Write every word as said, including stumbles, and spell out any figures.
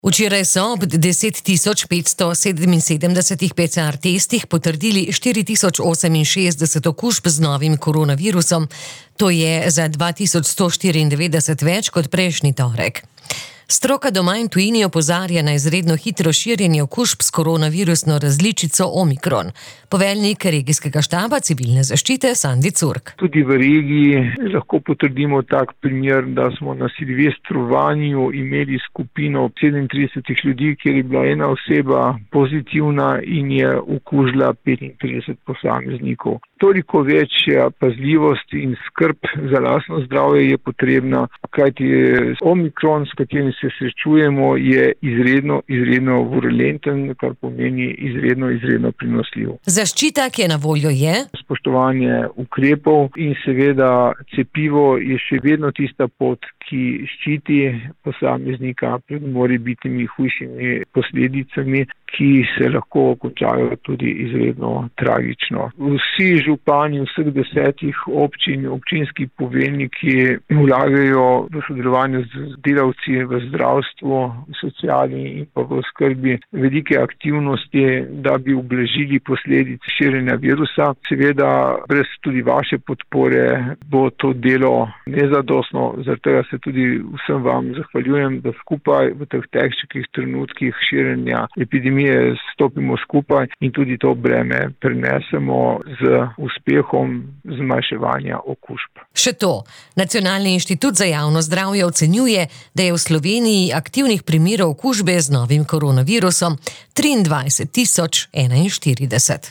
Včeraj so ob deset tisoč petsto sedeminsedemdesetih P C R testih potrdili štiri tisoč oseminšestdeset okužb z novim koronavirusom. To je za dva tisoč sto štiriindevetdeset več kot prejšnji torek. Stroka doma in tujini opozarja na izredno hitro širjenje okužb s koronavirusno različico Omikron. Poveljnik regijskega štaba civilne zaščite Sandi Curk. Tudi v regiji lahko potrdimo tak primer, da smo na silvestrovanju imeli skupino sedemintrideset ljudi, kjer je bila ena oseba pozitivna in je okužila petintrideset posameznikov. Toliko večja pazljivost in skrb za lastno zdravje je potrebna, kajti Omikron, s katerim se srečujemo, je izredno, izredno virulenten, kar pomeni izredno, izredno prenosljiv. Zaščita, ki je na voljo, je spoštovanje ukrepov in seveda cepivo je še vedno tista pot, ki ščiti posameznika pred morebitnimi hujšimi posledicami, ki se lahko končajo tudi izredno tragično. Vsi župani vseh desetih občin, občinski poveljniki vlagajo v sodelovanju z delavci v zdravstvu, sociali in pa v skrbi velike aktivnosti, da bi ublažili posledice širjenja virusa. Seveda, brez tudi vaše podpore bo to delo nezadostno, zaradi tega se tudi vsem vam zahvaljujem, da skupaj v teh težkih trenutkih širjenja epidemije stopimo skupaj in tudi to breme prenesemo z uspehom zmanjševanja okužb. Še to, Nacionalni inštitut za javno zdravje ocenjuje, da je v Sloveniji aktivnih primerov okužbe z novim koronavirusom triindvajset tisoč enainštirideset.